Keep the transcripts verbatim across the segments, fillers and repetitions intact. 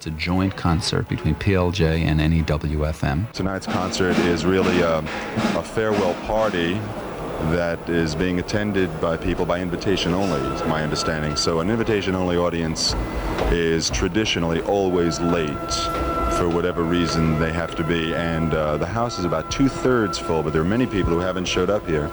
It's a joint concert between P L J and N E W F M. Tonight's concert is really a, a farewell party that is being attended by people by invitation only, is my understanding. So an invitation-only audience is traditionally always late for whatever reason they have to be, and uh, the house is about two-thirds full, but there are many people who haven't showed up here.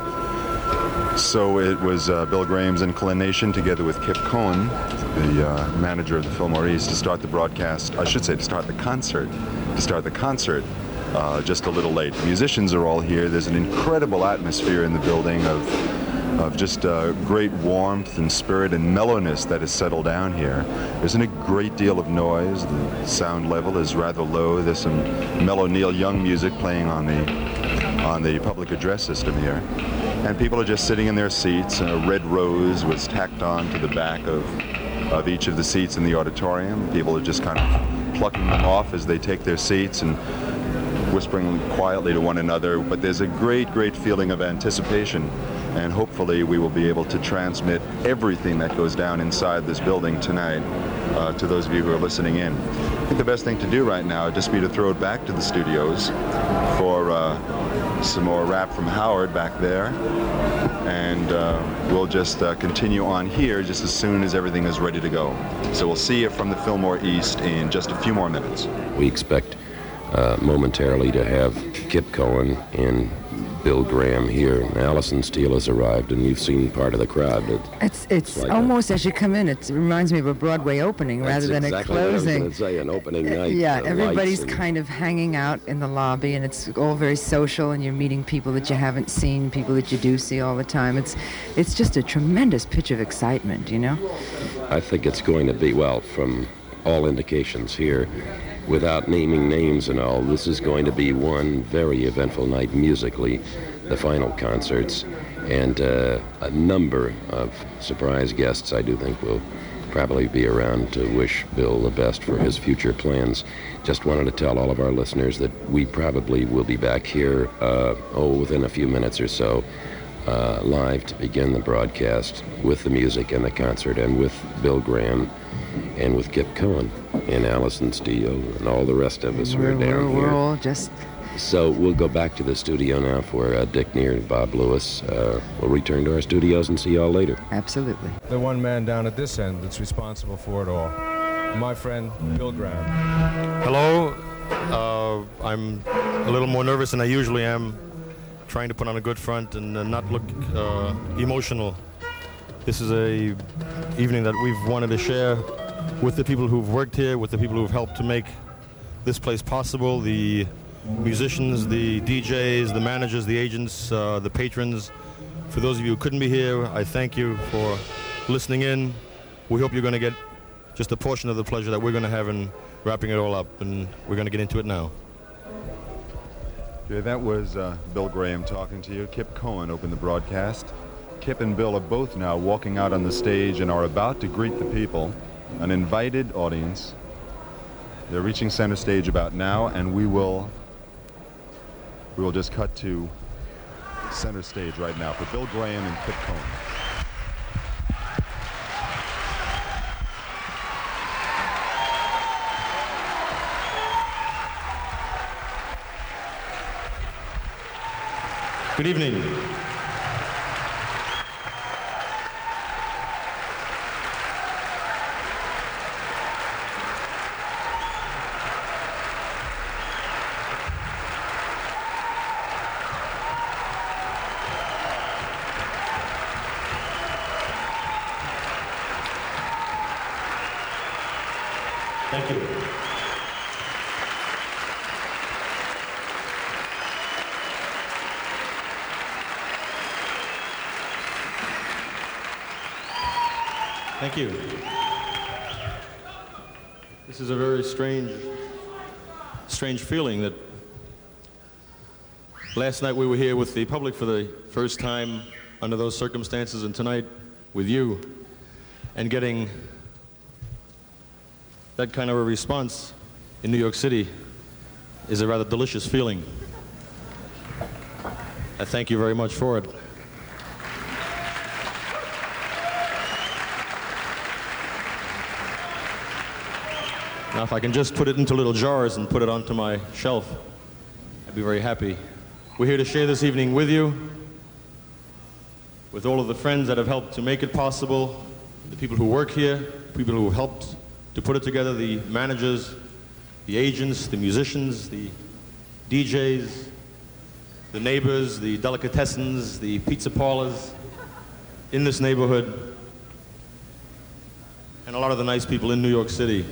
So it was uh, Bill Graham's inclination, together with Kip Cohen, the uh, manager of the Fillmore East, to start the broadcast, I should say to start the concert, to start the concert uh, just a little late. The musicians are all here. There's an incredible atmosphere in the building of, of just uh, great warmth and spirit and mellowness that has settled down here. There isn't a great deal of noise. The sound level is rather low. There's some mellow Neil Young music playing on the, on the public address system here. And people are just sitting in their seats. A red rose was tacked on to the back of, of each of the seats in the auditorium. People are just kind of plucking them off as they take their seats and whispering quietly to one another. But there's a great, great feeling of anticipation. And hopefully we will be able to transmit everything that goes down inside this building tonight uh, to those of you who are listening in. I think the best thing to do right now would just be to throw it back to the studios for uh, some more rap from Howard back there, and uh, we'll just uh, continue on here just as soon as everything is ready to go. So we'll see you from the Fillmore East in just a few more minutes. We expect uh, momentarily to have Kip Cohen and Bill Graham here. Alison Steele has arrived, and we've seen part of the crowd. It, it's it's, it's like almost a, as you come in, it reminds me of a Broadway opening rather than exactly a closing. What I was going to say, an opening night. Yeah, uh, everybody's and, kind of hanging out in the lobby, and it's all very social, and you're meeting people that you haven't seen, people that you do see all the time. It's it's just a tremendous pitch of excitement, you know? I think it's going to be, well, from all indications here, without naming names and all, this is going to be one very eventful night musically. The final concerts, and uh, a number of surprise guests I do think will probably be around to wish Bill the best for his future plans. Just wanted to tell all of our listeners that we probably will be back here, uh, oh, within a few minutes or so, uh, live to begin the broadcast with the music and the concert, and with Bill Graham and with Kip Cohen and Alison Steele and all the rest of us who are We're, down we're, here. we're all just... So we'll go back to the studio now for uh, Dick Neer and Bob Lewis. Uh, we'll return to our studios and see you all later. Absolutely. The one man down at this end that's responsible for it all. My friend, Bill Graham. Hello. Uh, I'm a little more nervous than I usually am, trying to put on a good front and uh, not look uh, emotional. This is a evening that we've wanted to share with the people who've worked here, with the people who've helped to make this place possible, the musicians, the D Js, the managers, the agents, uh, the patrons. For those of you who couldn't be here, I thank you for listening in. We hope you're going to get just a portion of the pleasure that we're going to have in wrapping it all up, and we're going to get into it now. Okay, that was uh, Bill Graham talking to you. Kip Cohen opened the broadcast. Kip and Bill are both now walking out on the stage and are about to greet the people, an invited audience. They're reaching center stage about now, and we will we will just cut to center stage right now for Bill Graham and Kip Cohen. Good evening. Thank you. Thank you. This is a very strange, strange feeling that last night we were here with the public for the first time under those circumstances, and tonight with you, and getting that kind of a response in New York City is a rather delicious feeling. I thank you very much for it. Now, if I can just put it into little jars and put it onto my shelf, I'd be very happy. We're here to share this evening with you, with all of the friends that have helped to make it possible, the people who work here, people who helped to put it together, the managers, the agents, the musicians, the D Js, the neighbors, the delicatessens, the pizza parlors in this neighborhood, and a lot of the nice people in New York City.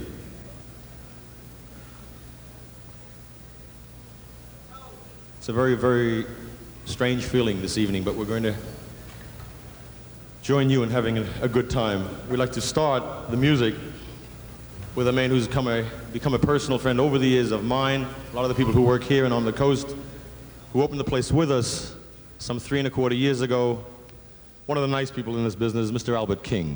It's a very, very strange feeling this evening, but we're going to join you in having a, a good time. We'd like to start the music with a man who's come a, become a personal friend over the years of mine, a lot of the people who work here and on the coast, who opened the place with us some three and a quarter years ago. One of the nice people in this business, Mister Albert King.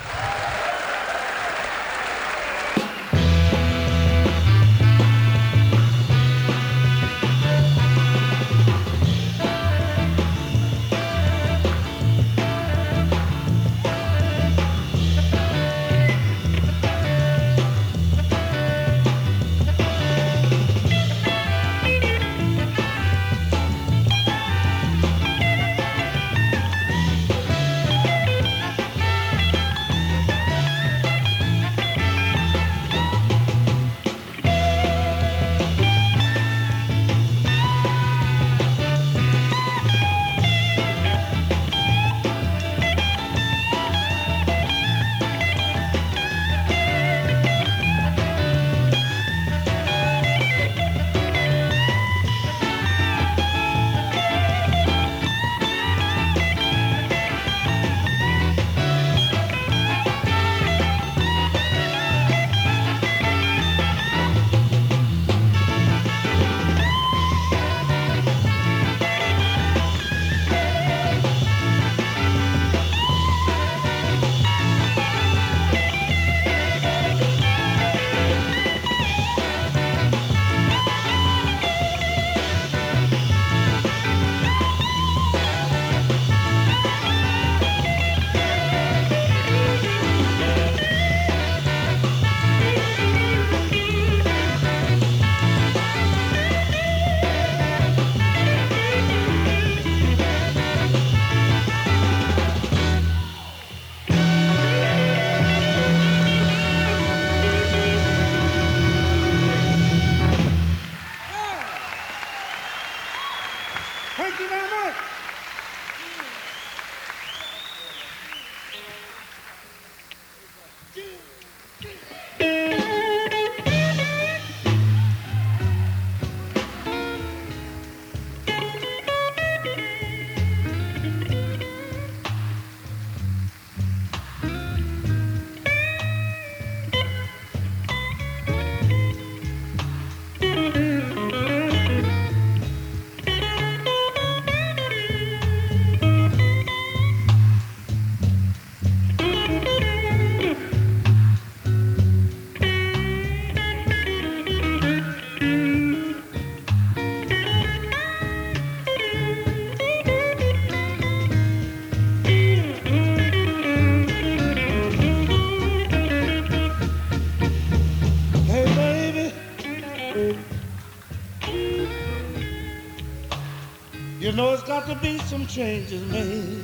You know it's got to be some changes made.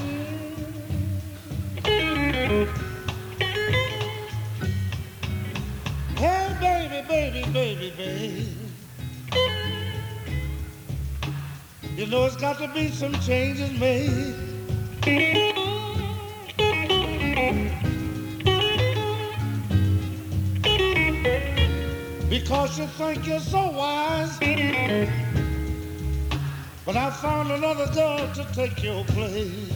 Hey, baby, baby, baby, baby. You know it's got to be some changes made. Because you think you're so wise, but I found another girl to take your place.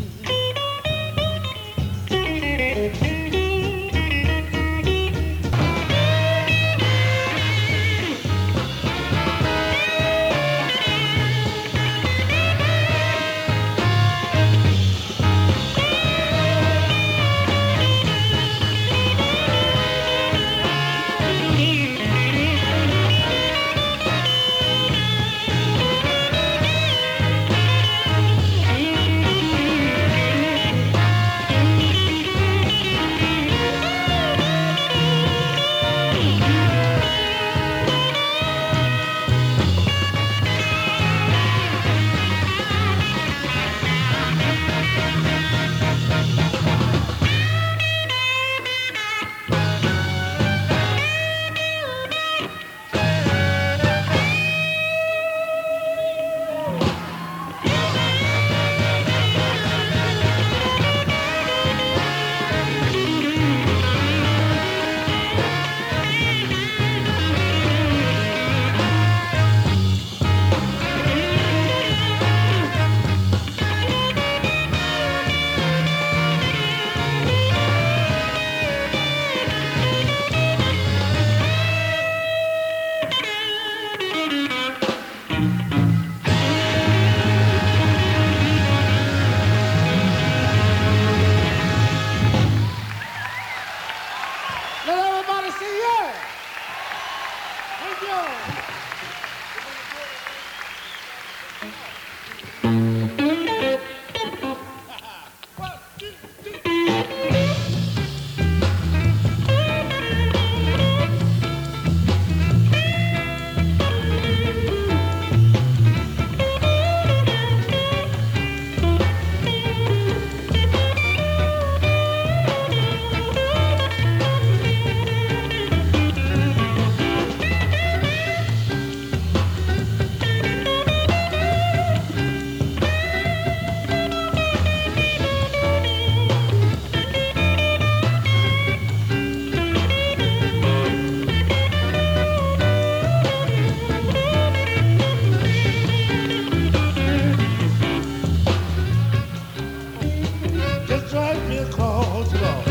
Just drive me across the lawn.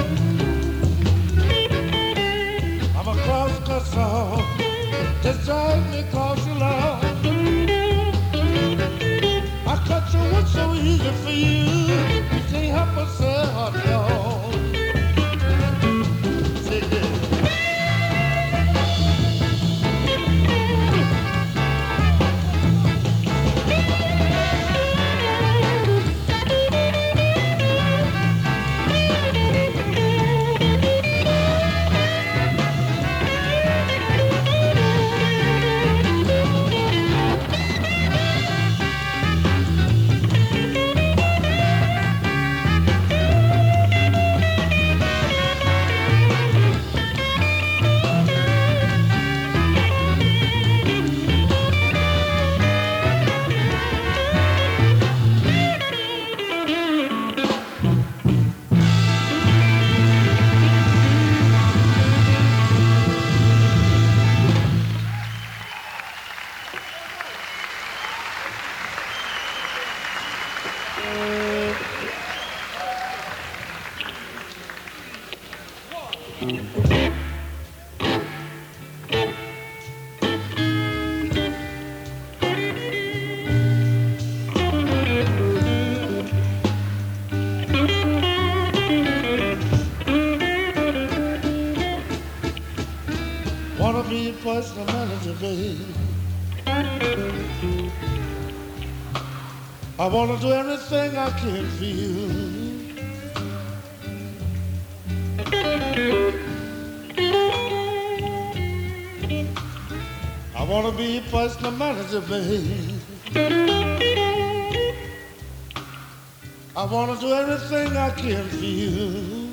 I'm across the song. Just drive me across the lawn. I cut your wood so easy for you. You can't help but say hot dog. Say yeah. Wanna be a personal manager, babe. I wanna do everything I can for you. I wanna be a personal manager, babe. I wanna do everything I can for you.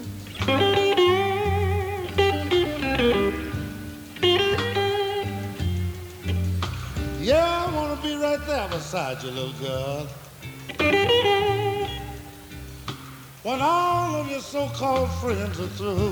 Yeah, I wanna be right there beside you, little girl. When all of your so-called friends are through.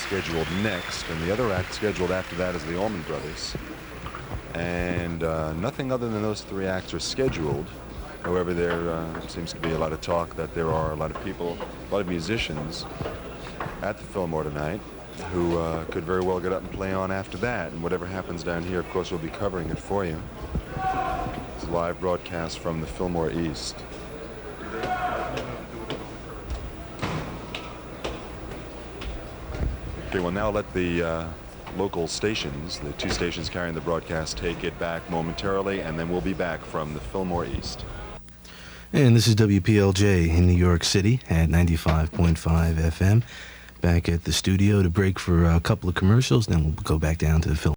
scheduled next, and the other act scheduled after that is the Allman Brothers. And uh, nothing other than those three acts are scheduled. However, there uh, seems to be a lot of talk that there are a lot of people, a lot of musicians at the Fillmore tonight who uh, could very well get up and play on after that. And whatever happens down here, of course, we'll be covering it for you. It's a live broadcast from the Fillmore East. Okay, we'll now let the uh, local stations, the two stations carrying the broadcast, take it back momentarily, and then we'll be back from the Fillmore East. And this is W P L J in New York City at ninety-five point five F M. Back at the studio to break for a couple of commercials, then we'll go back down to the film.